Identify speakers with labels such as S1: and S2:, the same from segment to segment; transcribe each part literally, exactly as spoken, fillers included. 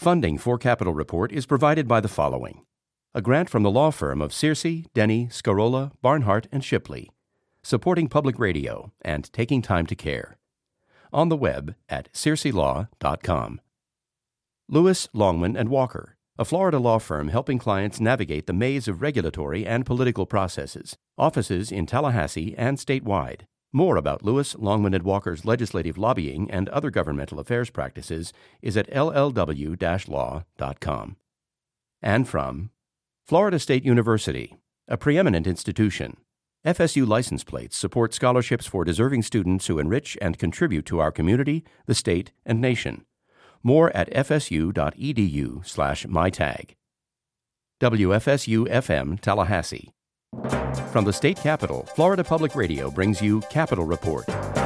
S1: Funding for Capitol Report is provided by the following: a grant from the law firm of Searcy, Denny, Scarola, Barnhart, and Shipley, supporting public radio and taking time to care. On the web at searcy law dot com. Lewis, Longman and Walker, a Florida law firm helping clients navigate the maze of regulatory and political processes. Offices in Tallahassee and statewide. More about Lewis, Longman and Walker's legislative lobbying and other governmental affairs practices is at l l w dash law dot com. And from Florida State University, a preeminent institution. F S U license plates support scholarships for deserving students who enrich and contribute to our community, the state, and nation. More at f s u dot e d u slash my tag. W F S U F M Tallahassee. From the state capitol, Florida Public Radio brings you Capitol Report.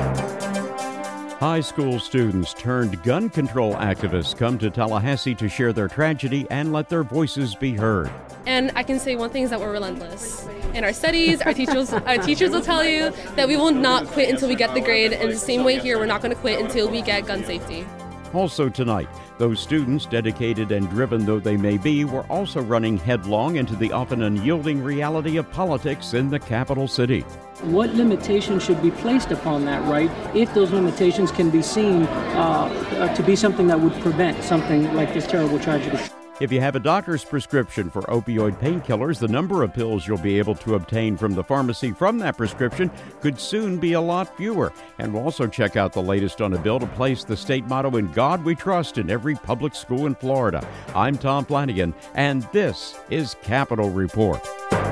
S2: High school students turned gun control activists come to Tallahassee to share their tragedy and let their voices be heard.
S3: And I can say one thing is that we're relentless. In our studies, our teachers our teachers will tell you that we will not quit until we get the grade. And the same way here, we're not going to quit until we get gun safety.
S2: Also tonight, those students, dedicated and driven though they may be, were also running headlong into the often unyielding reality of politics in the capital city.
S4: What limitations should be placed upon that right if those limitations can be seen uh, to be something that would prevent something like this terrible tragedy?
S2: If you have a doctor's prescription for opioid painkillers, the number of pills you'll be able to obtain from the pharmacy from that prescription could soon be a lot fewer. And we'll also check out the latest on a bill to place the state motto, "In God We Trust," in every public school in Florida. I'm Tom Flanagan, and this is Capitol Report.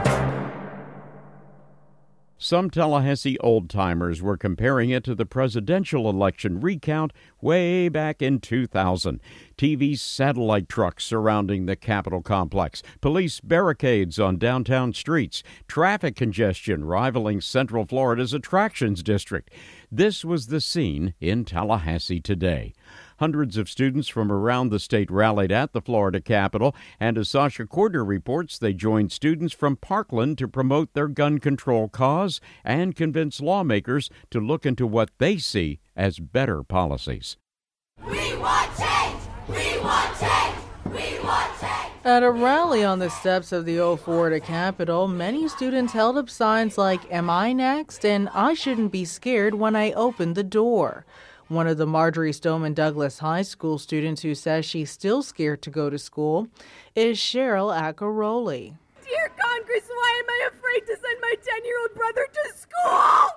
S2: Some Tallahassee old-timers were comparing it to the presidential election recount way back in two thousand. T V satellite trucks surrounding the Capitol complex, police barricades on downtown streets, traffic congestion rivaling Central Florida's attractions district. This was the scene in Tallahassee today. Hundreds of students from around the state rallied at the Florida Capitol, and as Sasha Cordner reports, they joined students from Parkland to promote their gun control cause and convince lawmakers to look into what they see as better policies.
S5: We want change! We want change! We want change!
S6: At a rally on the steps of the old Florida Capitol, many students held up signs like, "Am I next?" and "I shouldn't be scared when I open the door." One of the Marjory Stoneman Douglas High School students who says she's still scared to go to school is Cheryl Acaroli.
S5: Dear Congress, why am I afraid to send my ten-year-old brother to school?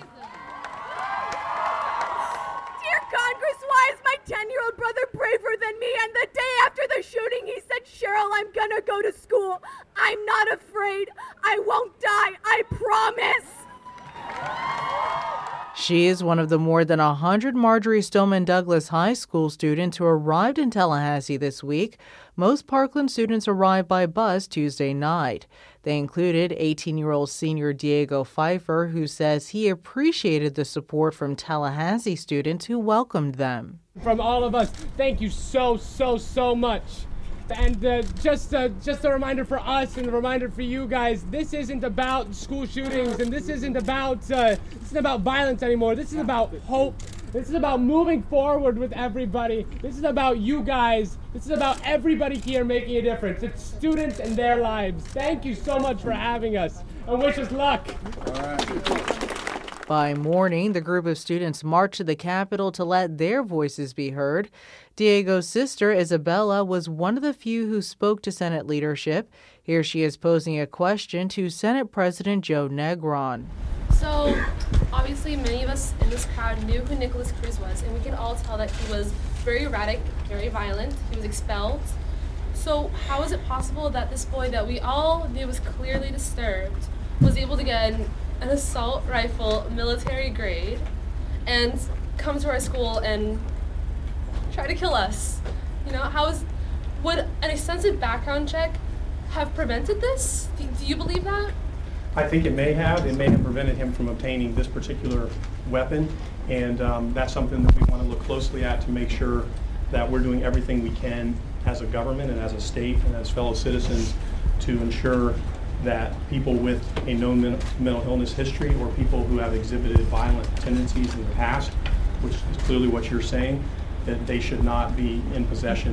S5: Dear Congress, why is my ten-year-old brother braver than me? And the day after the shooting, he said, "Cheryl, I'm gonna go to school. I'm not afraid. I won't die. I promise."
S6: She is one of the more than one hundred Marjory Stoneman Douglas High School students who arrived in Tallahassee this week. Most Parkland students arrived by bus Tuesday night. They included eighteen-year-old senior Diego Pfeiffer, who says he appreciated the support from Tallahassee students who welcomed them.
S7: From all of us, thank you so, so, so much. And uh, just uh, just a reminder for us and a reminder for you guys, this isn't about school shootings, and this isn't about uh, this isn't about violence anymore. This is about hope. This is about moving forward with everybody. This is about you guys. This is about everybody here making a difference. It's students and their lives. Thank you so much for having us, and wish us luck. All right.
S6: By morning, the group of students marched to the Capitol to let their voices be heard. Diego's sister, Isabella, was one of the few who spoke to Senate leadership. Here she is posing a question to Senate President Joe Negron.
S3: So, obviously, many of us in this crowd knew who Nikolas Cruz was, and we could all tell that he was very erratic, very violent. He was expelled. So, how is it possible that this boy that we all knew was clearly disturbed was able to get an, an assault rifle military grade and come to our school and try to kill us? You know, how is, would an extensive background check have prevented this? Do, do you believe that?
S8: I think it may have. It may have prevented him from obtaining this particular weapon, and um, that's something that we want to look closely at to make sure that we're doing everything we can as a government and as a state and as fellow citizens to ensure that people with a known men- mental illness history or people who have exhibited violent tendencies in the past, which is clearly what you're saying, that they should not be in possession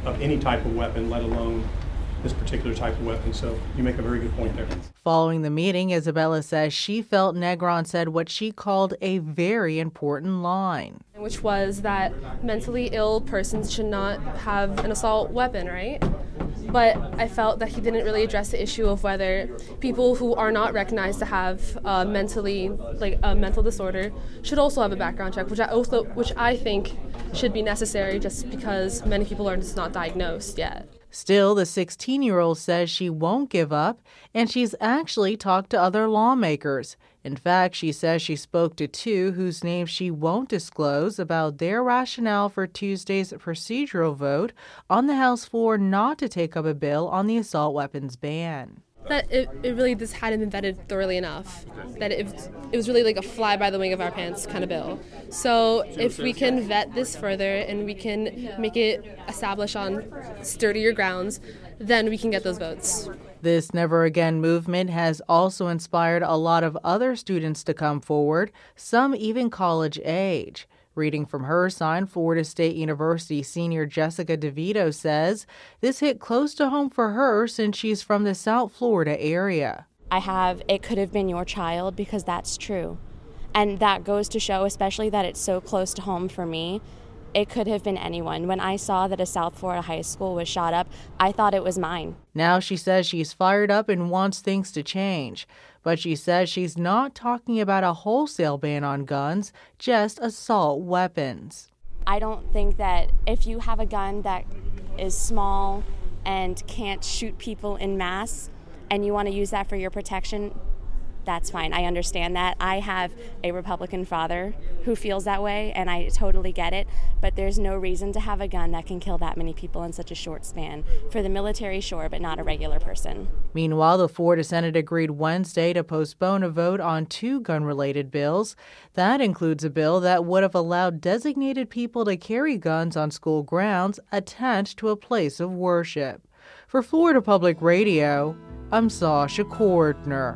S8: of any type of weapon, let alone this particular type of weapon. So you make a very good point there.
S6: Following the meeting, Isabella says she felt Negron said what she called a very important line.
S3: Which was that mentally ill persons should not have an assault weapon, right? But I felt that he didn't really address the issue of whether people who are not recognized to have uh, mentally, like a mental disorder, should also have a background check, which I also, which I think should be necessary, just because many people are just not diagnosed yet.
S6: Still, the sixteen-year-old says she won't give up, and she's actually talked to other lawmakers. In fact, she says she spoke to two whose names she won't disclose about their rationale for Tuesday's procedural vote on the House floor not to take up a bill on the assault weapons ban.
S3: That it, it really just hadn't been vetted thoroughly enough, that it, it was really like a fly by the wing of our pants kind of bill. So if we can vet this further and we can make it establish on sturdier grounds, then we can get those votes.
S6: This Never Again movement has also inspired a lot of other students to come forward, some even college age. Reading from her sign, Florida State University senior Jessica DeVito says this hit close to home for her since she's from the South Florida area.
S9: I have, it could have been your child, because that's true. And that goes to show, especially that it's so close to home for me, it could have been anyone. When I saw that a South Florida high school was shot up, I thought it was mine.
S6: Now she says she's fired up and wants things to change. But she says she's not talking about a wholesale ban on guns, just assault weapons.
S9: I don't think that if you have a gun that is small and can't shoot people en masse and you want to use that for your protection, that's fine. I understand that. I have a Republican father who feels that way, and I totally get it. But there's no reason to have a gun that can kill that many people in such a short span. For the military, sure, but not a regular person.
S6: Meanwhile, the Florida Senate agreed Wednesday to postpone a vote on two gun-related bills. That includes a bill that would have allowed designated people to carry guns on school grounds attached to a place of worship. For Florida Public Radio, I'm Sasha Cordner.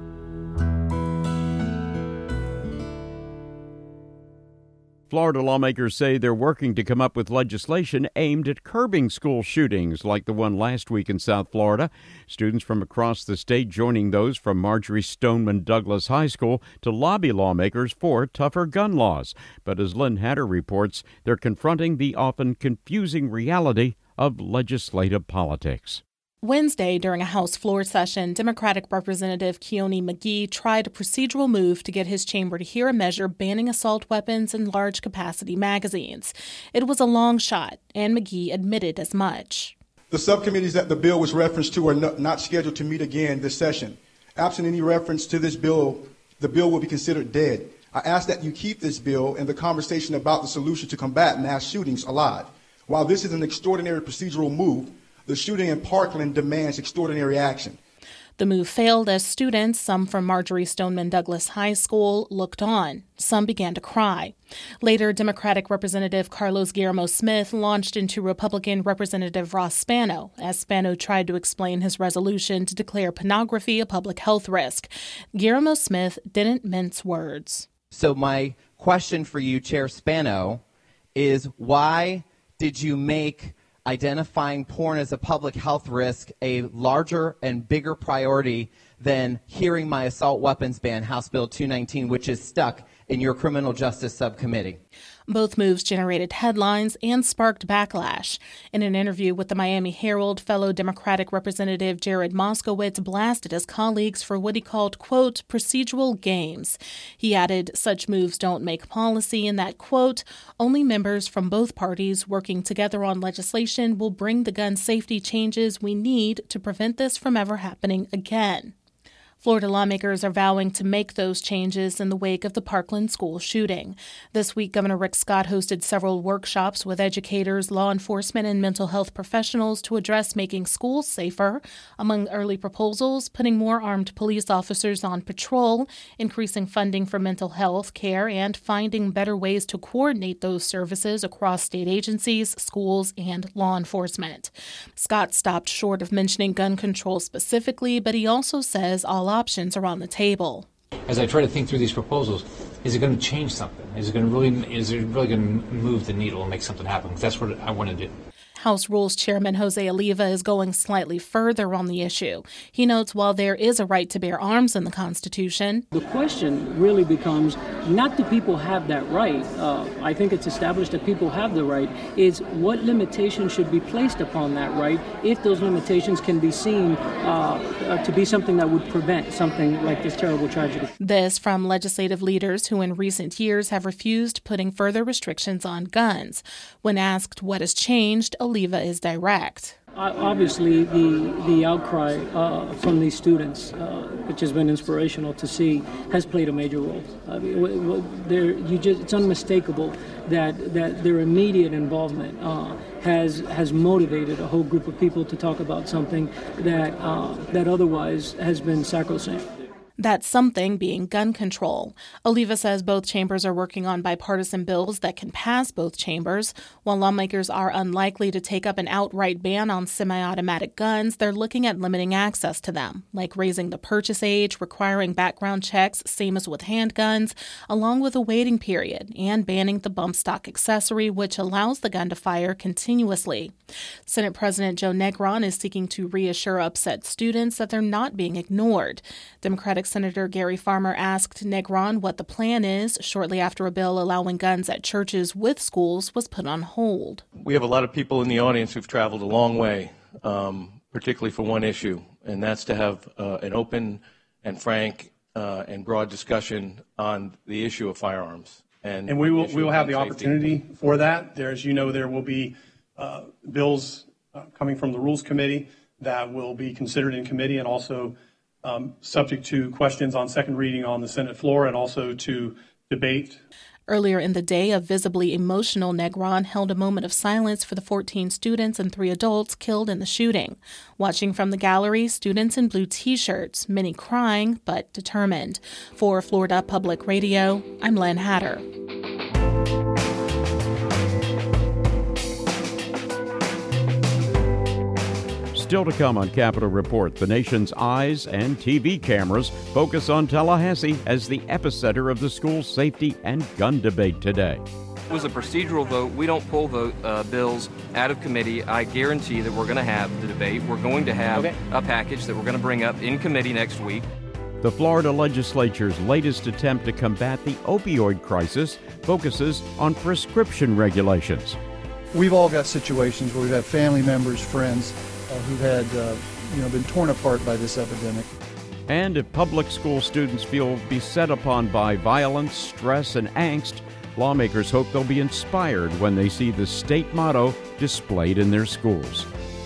S2: Florida lawmakers say they're working to come up with legislation aimed at curbing school shootings like the one last week in South Florida. Students from across the state joining those from Marjory Stoneman Douglas High School to lobby lawmakers for tougher gun laws. But as Lynn Hatter reports, they're confronting the often confusing reality of legislative politics.
S10: Wednesday, during a House floor session, Democratic Representative Keone McGee tried a procedural move to get his chamber to hear a measure banning assault weapons and large-capacity magazines. It was a long shot, and McGee admitted as much.
S11: The subcommittees that the bill was referenced to are not scheduled to meet again this session. Absent any reference to this bill, the bill will be considered dead. I ask that you keep this bill and the conversation about the solution to combat mass shootings alive. While this is an extraordinary procedural move, the shooting in Parkland demands extraordinary action.
S10: The move failed as students, some from Marjory Stoneman Douglas High School, looked on. Some began to cry. Later, Democratic Representative Carlos Guillermo Smith launched into Republican Representative Ross Spano as Spano tried to explain his resolution to declare pornography a public health risk. Guillermo Smith didn't mince words.
S12: So my question for you, Chair Spano, is why did you make identifying porn as a public health risk a larger and bigger priority than hearing my assault weapons ban, House Bill two nineteen, which is stuck in your criminal justice subcommittee?
S10: Both moves generated headlines and sparked backlash. In an interview with the Miami Herald, fellow Democratic Representative Jared Moskowitz blasted his colleagues for what he called, quote, procedural games. He added such moves don't make policy and that, quote, only members from both parties working together on legislation will bring the gun safety changes we need to prevent this from ever happening again. Florida lawmakers are vowing to make those changes in the wake of the Parkland school shooting. This week, Governor Rick Scott hosted several workshops with educators, law enforcement, and mental health professionals to address making schools safer. Among early proposals, putting more armed police officers on patrol, increasing funding for mental health care, and finding better ways to coordinate those services across state agencies, schools, and law enforcement. Scott stopped short of mentioning gun control specifically, but he also says all options are on the table.
S13: As I try to think through these proposals, is it going to change something? Is it going to really, is it really going to move the needle and make something happen? Because that's what I want to do.
S10: House Rules Chairman Jose Oliva is going slightly further on the issue. He notes while there is a right to bear arms in the Constitution,
S4: the question really becomes not do people have that right. Uh, I think it's established that people have the right. Is what limitations should be placed upon that right if those limitations can be seen uh, uh, to be something that would prevent something like this terrible tragedy.
S10: This from legislative leaders who in recent years have refused putting further restrictions on guns. When asked what has changed, Oliva is direct.
S4: Obviously, the the outcry uh, from these students, uh, which has been inspirational to see, has played a major role. I mean, you just, it's unmistakable that, that their immediate involvement uh, has has motivated a whole group of people to talk about something that uh, that otherwise has been sacrosanct.
S10: That something being gun control. Oliva says both chambers are working on bipartisan bills that can pass both chambers. While lawmakers are unlikely to take up an outright ban on semi-automatic guns, they're looking at limiting access to them, like raising the purchase age, requiring background checks, same as with handguns, along with a waiting period, and banning the bump stock accessory, which allows the gun to fire continuously. Senate President Joe Negron is seeking to reassure upset students that they're not being ignored. Democratic Senator Gary Farmer asked Negron what the plan is shortly after a bill allowing guns at churches with schools was put on hold.
S14: We have a lot of people in the audience who've traveled a long way, um, particularly for one issue, and that's to have uh, an open and frank uh, and broad discussion on the issue of firearms. And,
S8: and we will we will have the
S14: safety.
S8: opportunity for that. There, as you know, there will be uh, bills uh, coming from the Rules Committee that will be considered in committee and also Um, subject to questions on second reading on the Senate floor and also to debate.
S10: Earlier in the day, a visibly emotional Negron held a moment of silence for the fourteen students and three adults killed in the shooting. Watching from the gallery, students in blue T-shirts, many crying but determined. For Florida Public Radio, I'm Len Hatter.
S2: Still to come on Capitol Report, the nation's eyes and T V cameras focus on Tallahassee as the epicenter of the school safety and gun debate today.
S15: It was a procedural vote. We don't pull vote uh, bills out of committee. I guarantee that we're going to have the debate. We're going to have okay. a package that we're going to bring up in committee next week.
S2: The Florida legislature's latest attempt to combat the opioid crisis focuses on prescription regulations.
S16: We've all got situations where we've had family members, friends, Uh, who had, uh, you know, been torn apart by this epidemic.
S2: And if public school students feel beset upon by violence, stress, and angst, lawmakers hope they'll be inspired when they see the state motto displayed in their schools.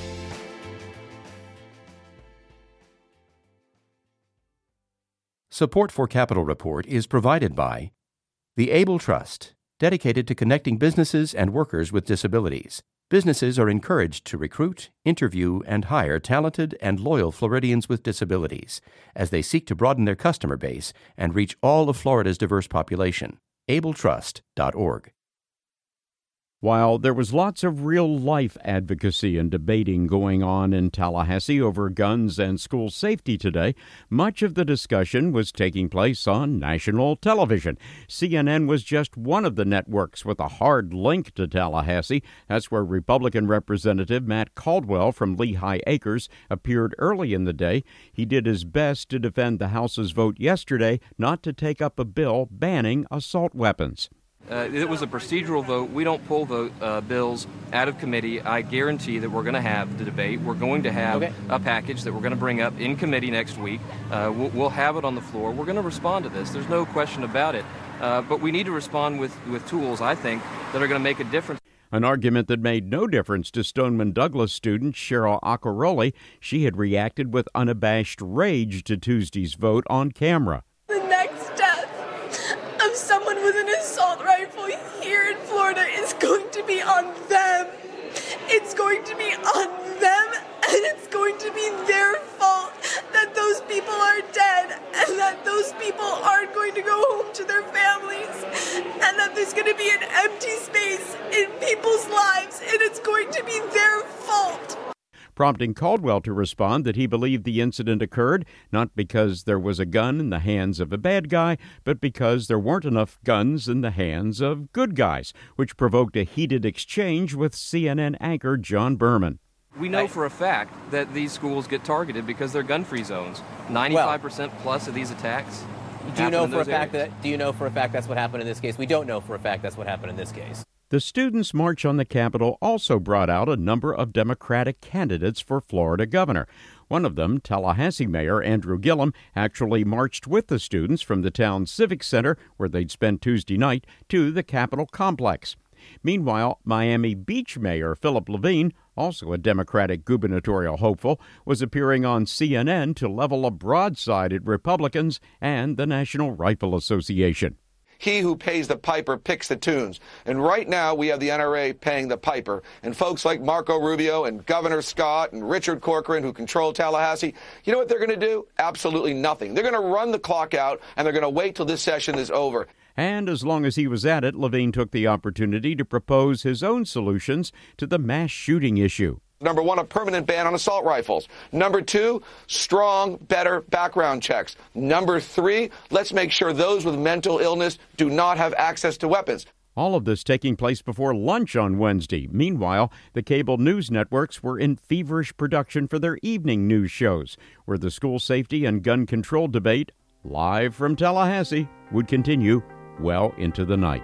S1: Support for Capitol Report is provided by the Able Trust, dedicated to connecting businesses and workers with disabilities. Businesses are encouraged to recruit, interview, and hire talented and loyal Floridians with disabilities as they seek to broaden their customer base and reach all of Florida's diverse population. able trust dot org.
S2: While there was lots of real-life advocacy and debating going on in Tallahassee over guns and school safety today, much of the discussion was taking place on national television. C N N was just one of the networks with a hard link to Tallahassee. That's where Republican Representative Matt Caldwell from Lehigh Acres appeared early in the day. He did his best to defend the House's vote yesterday not to take up a bill banning assault weapons.
S15: Uh, it was a procedural vote. We don't pull vote uh, bills out of committee. I guarantee that we're going to have the debate. We're going to have okay. a package that we're going to bring up in committee next week. Uh, we'll, we'll have it on the floor. We're going to respond to this. There's no question about it. Uh, but we need to respond with, with tools, I think, that are going to make a difference.
S2: An argument that made no difference to Stoneman Douglas student Cheryl Accaroli. She had reacted with unabashed rage to Tuesday's vote on camera.
S17: The next death of someone with an assault rifle here in Florida is going to be on them. It's going to be on them, and it's going to be their fault that those people are dead, and that those people aren't going to go home to their families, and that there's going to be an empty space in people's lives, and it's going to be their fault.
S2: prompting Caldwell to respond that he believed the incident occurred not because there was a gun in the hands of a bad guy, but because there weren't enough guns in the hands of good guys, which provoked a heated exchange with C N N anchor John Berman.
S15: We know for a fact that these schools get targeted because they're gun-free zones. ninety-five percent well, plus of these attacks.
S18: Do you know for a fact
S15: areas.
S18: that? Do you know for a fact that's what happened in this case? We don't know for a fact that's what happened in this case.
S2: The Students' March on the Capitol also brought out a number of Democratic candidates for Florida governor. One of them, Tallahassee Mayor Andrew Gillum, actually marched with the students from the town's Civic Center, where they'd spend Tuesday night, to the Capitol complex. Meanwhile, Miami Beach Mayor Philip Levine, also a Democratic gubernatorial hopeful, was appearing on C N N to level a broadside at Republicans and the National Rifle Association.
S19: He who pays the piper picks the tunes. And right now we have the N R A paying the piper. And folks like Marco Rubio and Governor Scott and Richard Corcoran, who control Tallahassee, you know what they're going to do? Absolutely nothing. They're going to run the clock out, and they're going to wait till this session is over.
S2: And as long as he was at it, Levine took the opportunity to propose his own solutions to the mass shooting issue.
S19: Number one, a permanent ban on assault rifles. Number two, strong, better background checks. Number three, let's make sure those with mental illness do not have access to weapons.
S2: All of this taking place before lunch on Wednesday. Meanwhile, the cable news networks were in feverish production for their evening news shows, where the school safety and gun control debate, live from Tallahassee, would continue well into the night.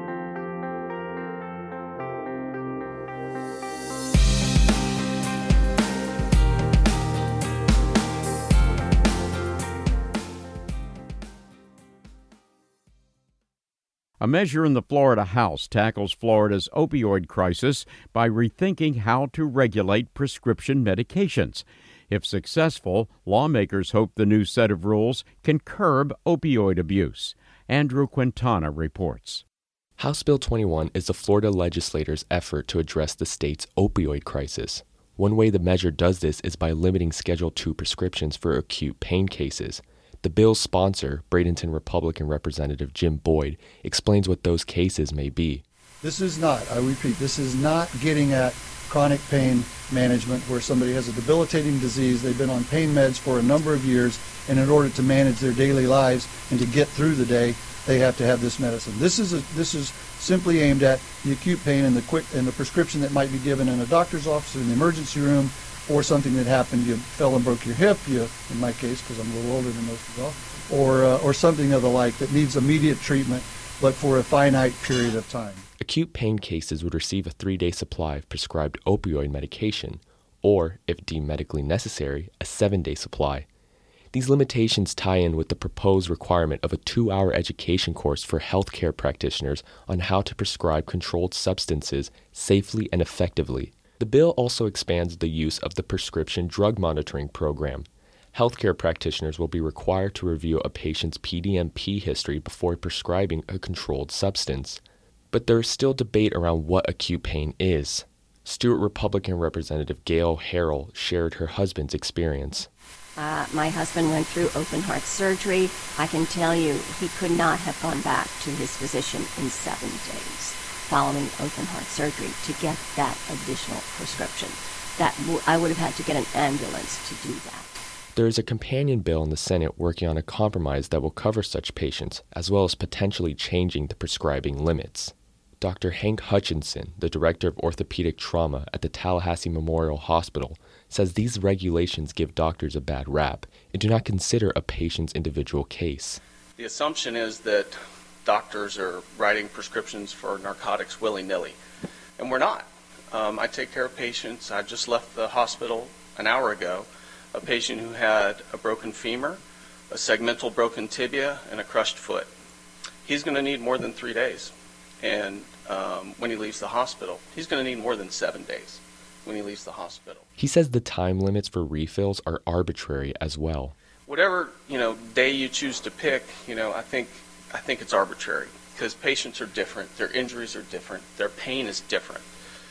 S2: A measure in the Florida House tackles Florida's opioid crisis by rethinking how to regulate prescription medications. If successful, lawmakers hope the new set of rules can curb opioid abuse. Andrew Quintana reports.
S20: House Bill twenty-one is the Florida legislators' effort to address the state's opioid crisis. One way the measure does this is by limiting Schedule two prescriptions for acute pain cases. The bill's sponsor, Bradenton Republican Representative Jim Boyd, explains what those cases may be.
S16: This is not, I repeat, this is not getting at chronic pain management where somebody has a debilitating disease, they've been on pain meds for a number of years, and in order to manage their daily lives and to get through the day, they have to have this medicine. This is a, this is simply aimed at the acute pain and the quick and the prescription that might be given in a doctor's office or in the emergency room, or something that happened, you fell and broke your hip, you, in my case, because I'm a little older than most of y'all, or, uh, or something of the like that needs immediate treatment, but for a finite period of time.
S20: Acute pain cases would receive a three-day supply of prescribed opioid medication, or, if deemed medically necessary, a seven-day supply. These limitations tie in with the proposed requirement of a two-hour education course for healthcare practitioners on how to prescribe controlled substances safely and effectively. The bill also expands the use of the Prescription Drug Monitoring Program. Healthcare practitioners will be required to review a patient's P D M P history before prescribing a controlled substance. But there is still debate around what acute pain is. Stewart Republican Representative Gail Harrell shared her husband's experience.
S21: Uh, my husband went through open heart surgery. I can tell you he could not have gone back to his physician in seven days following open heart surgery to get that additional prescription. That w- I would have had to get an ambulance to do that.
S20: There is a companion bill in the Senate working on a compromise that will cover such patients, as well as potentially changing the prescribing limits. Doctor Hank Hutchinson, the director of orthopedic trauma at the Tallahassee Memorial Hospital, says these regulations give doctors a bad rap and do not consider a patient's individual case.
S22: The assumption is that doctors are writing prescriptions for narcotics willy-nilly, and we're not. Um, I take care of patients. I just left the hospital an hour ago, a patient who had a broken femur, a segmental broken tibia, and a crushed foot. He's going to need more than three days. And um, when he leaves the hospital, he's going to need more than seven days when he leaves the hospital.
S20: He says the time limits for refills are arbitrary as well.
S22: Whatever, you know, day you choose to pick, you know, I think I think it's arbitrary because patients are different, their injuries are different, their pain is different,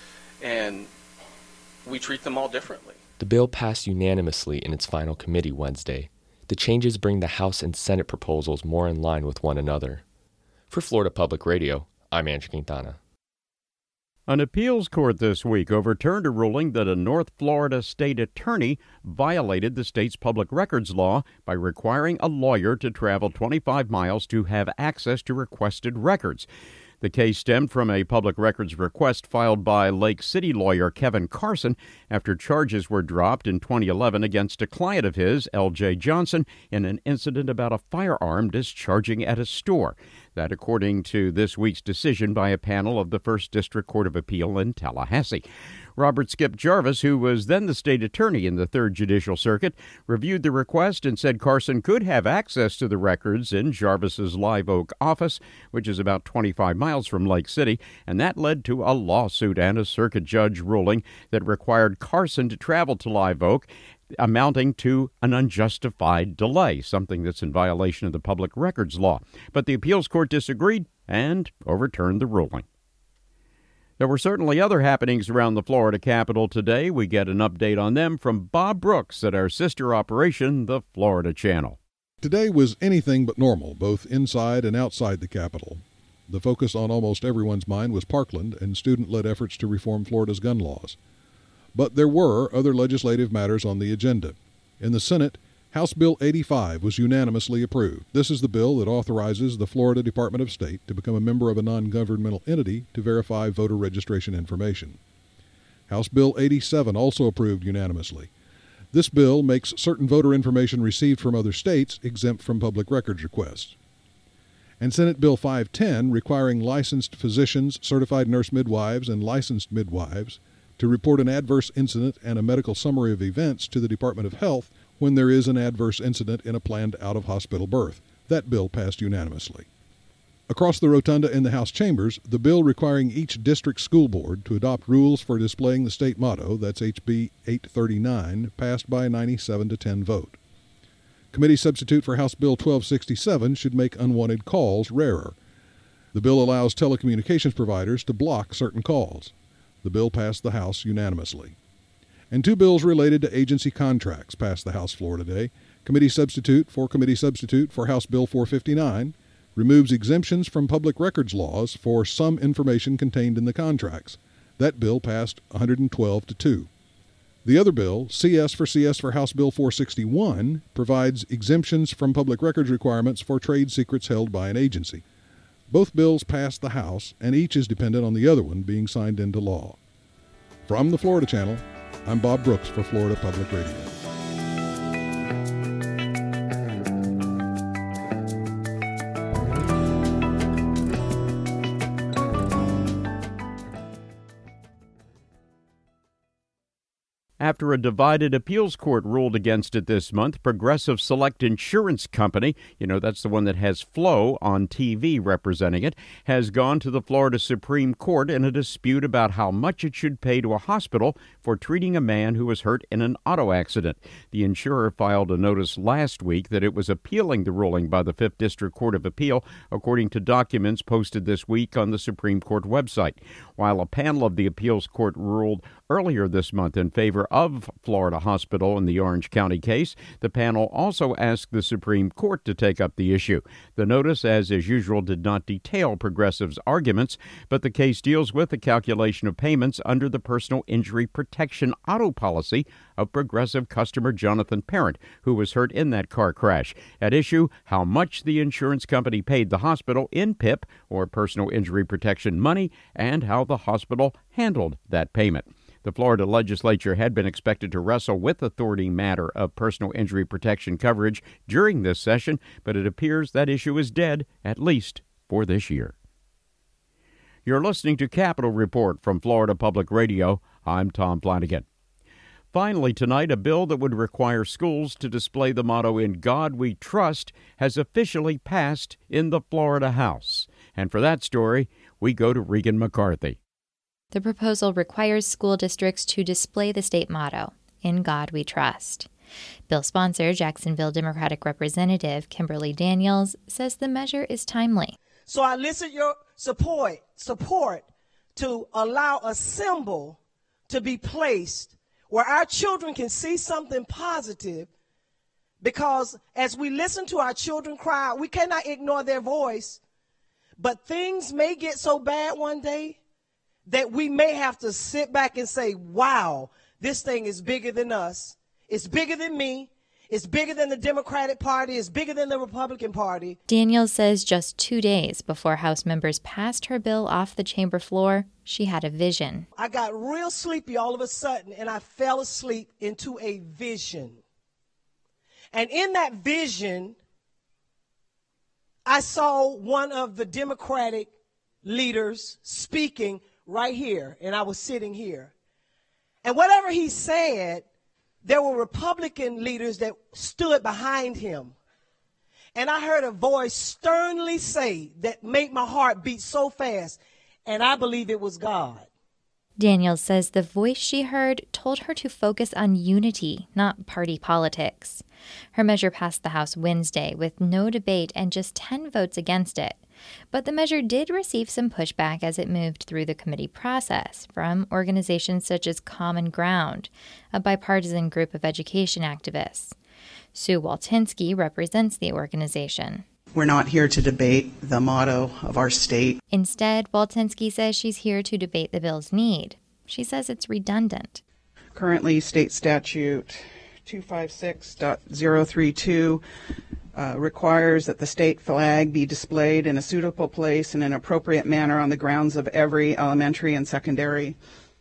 S22: and we treat them all differently.
S20: The bill passed unanimously in its final committee Wednesday. The changes bring the House and Senate proposals more in line with one another. For Florida Public Radio, I'm Andrew Quintana.
S2: An appeals court this week overturned a ruling that a North Florida state attorney violated the state's public records law by requiring a lawyer to travel twenty-five miles to have access to requested records. The case stemmed from a public records request filed by Lake City lawyer Kevin Carson after charges were dropped in twenty eleven against a client of his, L J Johnson, in an incident about a firearm discharging at a store. That according to this week's decision by a panel of the First District Court of Appeal in Tallahassee. Robert Skip Jarvis, who was then the state attorney in the Third Judicial Circuit, reviewed the request and said Carson could have access to the records in Jarvis's Live Oak office, which is about twenty-five miles from Lake City, and that led to a lawsuit and a circuit judge ruling that required Carson to travel to Live Oak, amounting to an unjustified delay, something that's in violation of the public records law. But the appeals court disagreed and overturned the ruling. There were certainly other happenings around the Florida Capitol today. We get an update on them from Bob Brooks at our sister operation, the Florida Channel.
S5: Today was anything but normal, both inside and outside the Capitol. The focus on almost everyone's mind was Parkland and student-led efforts to reform Florida's gun laws. But there were other legislative matters on the agenda. In the Senate, House Bill eighty-five was unanimously approved. This is the bill that authorizes the Florida Department of State to become a member of a non-governmental entity to verify voter registration information. House Bill eighty-seven also approved unanimously. This bill makes certain voter information received from other states exempt from public records requests. And Senate Bill five ten, requiring licensed physicians, certified nurse midwives, and licensed midwives to report an adverse incident and a medical summary of events to the Department of Health when there is an adverse incident in a planned out-of-hospital birth. That bill passed unanimously. Across the rotunda in the House chambers, the bill requiring each district school board to adopt rules for displaying the state motto, that's H B eight thirty-nine, passed by a ninety-seven to ten vote. Committee substitute for House Bill twelve sixty-seven should make unwanted calls rarer. The bill allows telecommunications providers to block certain calls. The bill passed the House unanimously. And two bills related to agency contracts passed the House floor today. Committee substitute for committee substitute for House Bill four fifty-nine removes exemptions from public records laws for some information contained in the contracts. That bill passed one hundred twelve to two. The other bill, C S for C S for House Bill four sixty-one, provides exemptions from public records requirements for trade secrets held by an agency. Both bills passed the House, and each is dependent on the other one being signed into law. From the Florida Channel, I'm Bob Brooks for Florida Public Radio.
S2: After a divided appeals court ruled against it this month, Progressive Select Insurance Company, you know, that's the one that has Flo on T V representing it, has gone to the Florida Supreme Court in a dispute about how much it should pay to a hospital for treating a man who was hurt in an auto accident. The insurer filed a notice last week that it was appealing the ruling by the Fifth District Court of Appeal, according to documents posted this week on the Supreme Court website. While a panel of the appeals court ruled earlier this month in favor of Florida Hospital in the Orange County case, the panel also asked the Supreme Court to take up the issue. The notice, as is usual, did not detail Progressive's arguments, but the case deals with the calculation of payments under the personal injury protection auto policy of Progressive customer Jonathan Parent, who was hurt in that car crash. At issue, how much the insurance company paid the hospital in P I P, or personal injury protection money, and how the hospital handled that payment. The Florida legislature had been expected to wrestle with the authority matter of personal injury protection coverage during this session, but it appears that issue is dead, at least for this year. You're listening to Capitol Report from Florida Public Radio. I'm Tom Flanagan. Finally tonight, a bill that would require schools to display the motto, "In God We Trust," has officially passed in the Florida House. And for that story, we go to Regan McCarthy.
S7: The proposal requires school districts to display the state motto, "In God We Trust." Bill sponsor, Jacksonville Democratic Representative Kimberly Daniels, says the measure is timely.
S23: So I elicit your support, support to allow a symbol to be placed where our children can see something positive, because as we listen to our children cry, we cannot ignore their voice, but things may get so bad one day that we may have to sit back and say, wow, this thing is bigger than us. It's bigger than me. It's bigger than the Democratic Party. It's bigger than the Republican Party.
S7: Daniels says just two days before House members passed her bill off the chamber floor, she had a vision.
S23: I got real sleepy all of a sudden, and I fell asleep into a vision. And in that vision, I saw one of the Democratic leaders speaking right here, and I was sitting here. And whatever he said, there were Republican leaders that stood behind him. And I heard a voice sternly say that made my heart beat so fast, and I believe it was God.
S7: Daniels says the voice she heard told her to focus on unity, not party politics. Her measure passed the House Wednesday with no debate and just ten votes against it. But the measure did receive some pushback as it moved through the committee process from organizations such as Common Ground, a bipartisan group of education activists. Sue Waltinsky represents the organization.
S3: We're not here to debate the motto of our state.
S7: Instead, Waltinsky says she's here to debate the bill's need. She says it's redundant.
S3: Currently, state statute two fifty-six point oh three two uh, requires that the state flag be displayed in a suitable place in an appropriate manner on the grounds of every elementary and secondary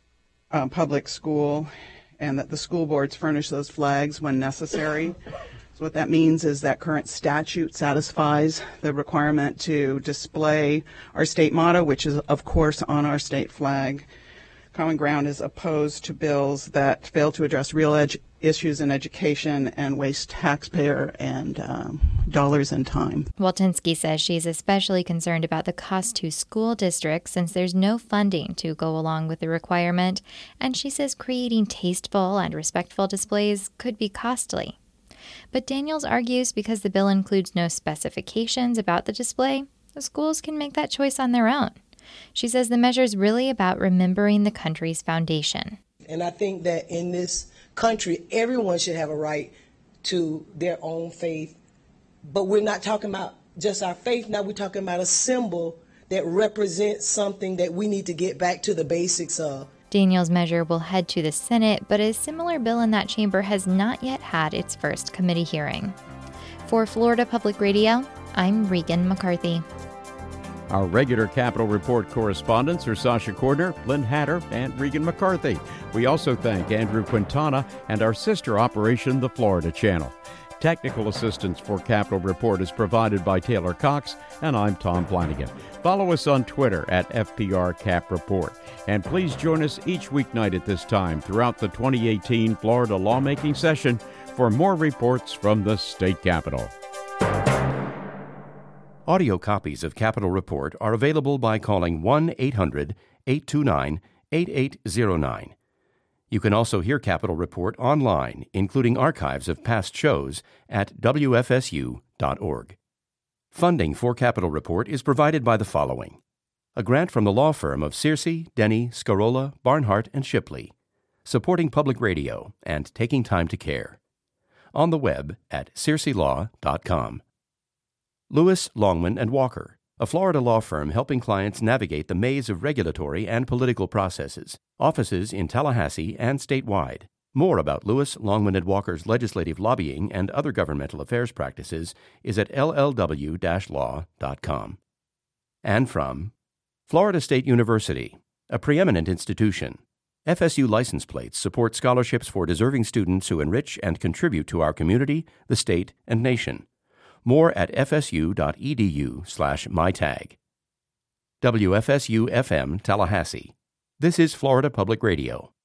S3: uh, public school, and that the school boards furnish those flags when necessary. So what that means is that current statute satisfies the requirement to display our state motto, which is, of course, on our state flag. Common Ground is opposed to bills that fail to address real ed- issues in education and waste taxpayer and um, dollars and time.
S7: Waltinsky says she's especially concerned about the cost to school districts since there's no funding to go along with the requirement, and she says creating tasteful and respectful displays could be costly. But Daniels argues because the bill includes no specifications about the display, the schools can make that choice on their own. She says the measure is really about remembering the country's foundation.
S23: And I think that in this country, everyone should have a right to their own faith. But we're not talking about just our faith. Now we're talking about a symbol that represents something that we need to get back to the basics of.
S7: Daniels' measure will head to the Senate, but a similar bill in that chamber has not yet had its first committee hearing. For Florida Public Radio, I'm Regan McCarthy.
S2: Our regular Capitol Report correspondents are Sasha Cordner, Lynn Hatter, and Regan McCarthy. We also thank Andrew Quintana and our sister operation, the Florida Channel. Technical assistance for Capitol Report is provided by Taylor Cox, and I'm Tom Flanagan. Follow us on Twitter at F P R Cap Report. And please join us each weeknight at this time throughout the twenty eighteen Florida lawmaking session for more reports from the state capitol.
S1: Audio copies of Capitol Report are available by calling one eight hundred eight two nine eight eight zero nine. You can also hear Capitol Report online, including archives of past shows at W F S U dot org. Funding for Capitol Report is provided by the following: a grant from the law firm of Searcy, Denny, Scarola, Barnhart, and Shipley, supporting public radio and taking time to care. On the web at searcy law dot com. Lewis, Longman and Walker, a Florida law firm helping clients navigate the maze of regulatory and political processes. Offices in Tallahassee and statewide. More about Lewis, Longman and Walker's legislative lobbying and other governmental affairs practices is at L L W law dot com. And from Florida State University, a preeminent institution. F S U license plates support scholarships for deserving students who enrich and contribute to our community, the state, and nation. More at fsu.edu slash mytag. W F S U F M Tallahassee. This is Florida Public Radio.